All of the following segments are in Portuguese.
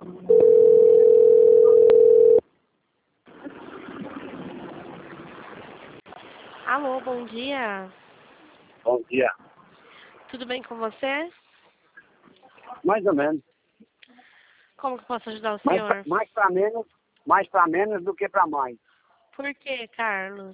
Alô, bom dia. Bom dia. Tudo bem com você? Mais ou menos. Como que eu posso ajudar o senhor? Mais para menos do que para mais. Por que, Carlos?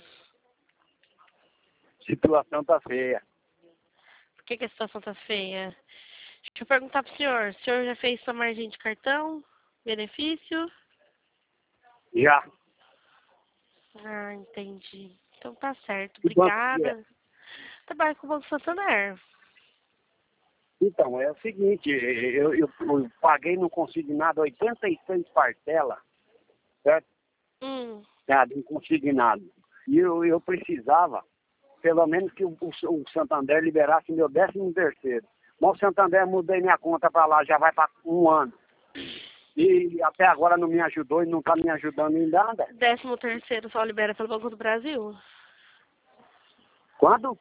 Situação tá feia. Por que a situação tá feia? Deixa eu perguntar pro senhor. O senhor já fez sua margem de cartão? Benefício? Já. Ah, entendi. Então tá certo. Que banco que é? Obrigada. Trabalho com o Banco Santander. Então, é o seguinte, eu paguei no consignado 86 parcelas, certo? De um consignado. E eu precisava, pelo menos, que o Santander liberasse meu 13º. Mas o Santander mudei minha conta para lá, já vai para 1 ano. E até agora não me ajudou e não está me ajudando em nada. 13º só libera pelo Banco do Brasil? Quando?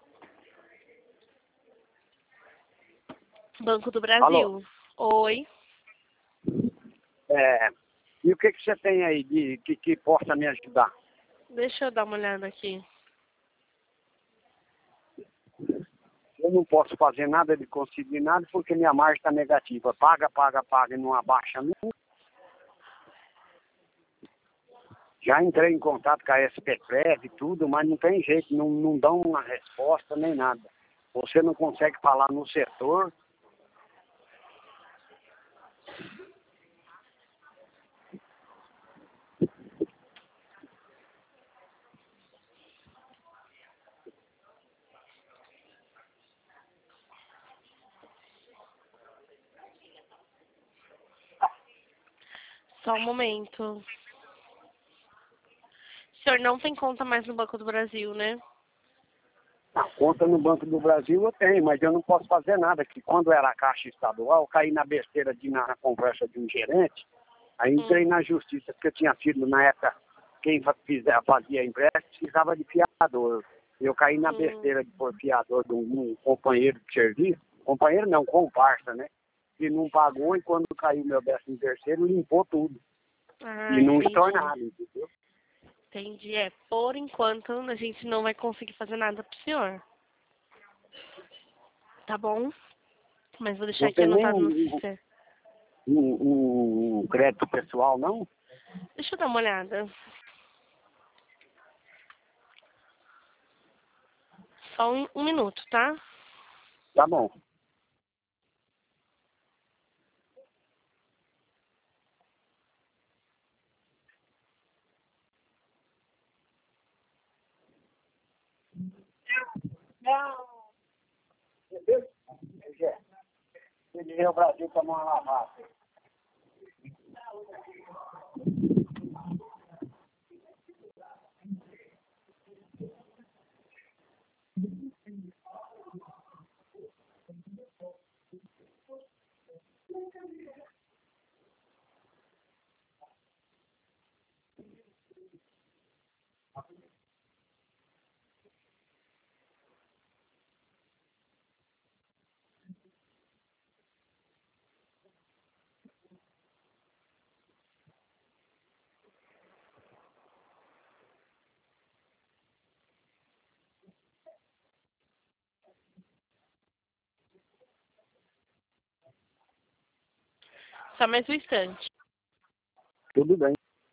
Banco do Brasil. Alô? Oi. E o que você tem aí que possa me ajudar? Deixa eu dar uma olhada aqui. Eu não posso fazer nada de consignado porque minha margem está negativa. Paga e não abaixa nunca. Já entrei em contato com a SPPrev e tudo, mas não tem jeito, não dão uma resposta nem nada. Você não consegue falar no setor. Só um momento. O senhor não tem conta mais no Banco do Brasil, né? A conta no Banco do Brasil eu tenho, mas eu não posso fazer nada. Que quando era a Caixa Estadual, eu caí na besteira na conversa de um gerente. Aí entrei na justiça, porque eu tinha sido, na época, quem fazia empréstimo precisava de fiador. Eu caí na besteira de pôr fiador de um companheiro de serviço. Companheiro não, comparsa, né? Que não pagou e quando caiu meu 13º, limpou tudo. Ah, E não entendi. estornado, entendeu? Entendi. Por enquanto, a gente não vai conseguir fazer nada pro senhor. Tá bom? Mas vou deixar Não aqui tem nem anotado no sistema. um crédito pessoal, não? Deixa eu dar uma olhada. Só um minuto, tá? Tá bom. Entendeu? Ele é o Brasil tomar uma lavada. Só mais um instante. Tudo bem.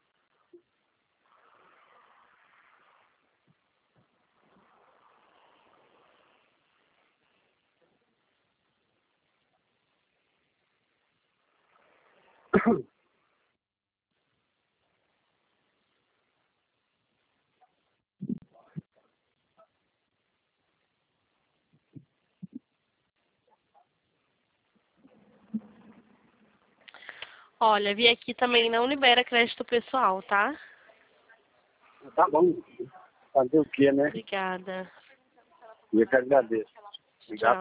Olha, vi aqui também não libera crédito pessoal, tá? Tá bom. Fazer o quê, né? Obrigada. Eu que agradeço. Obrigado. Tchau.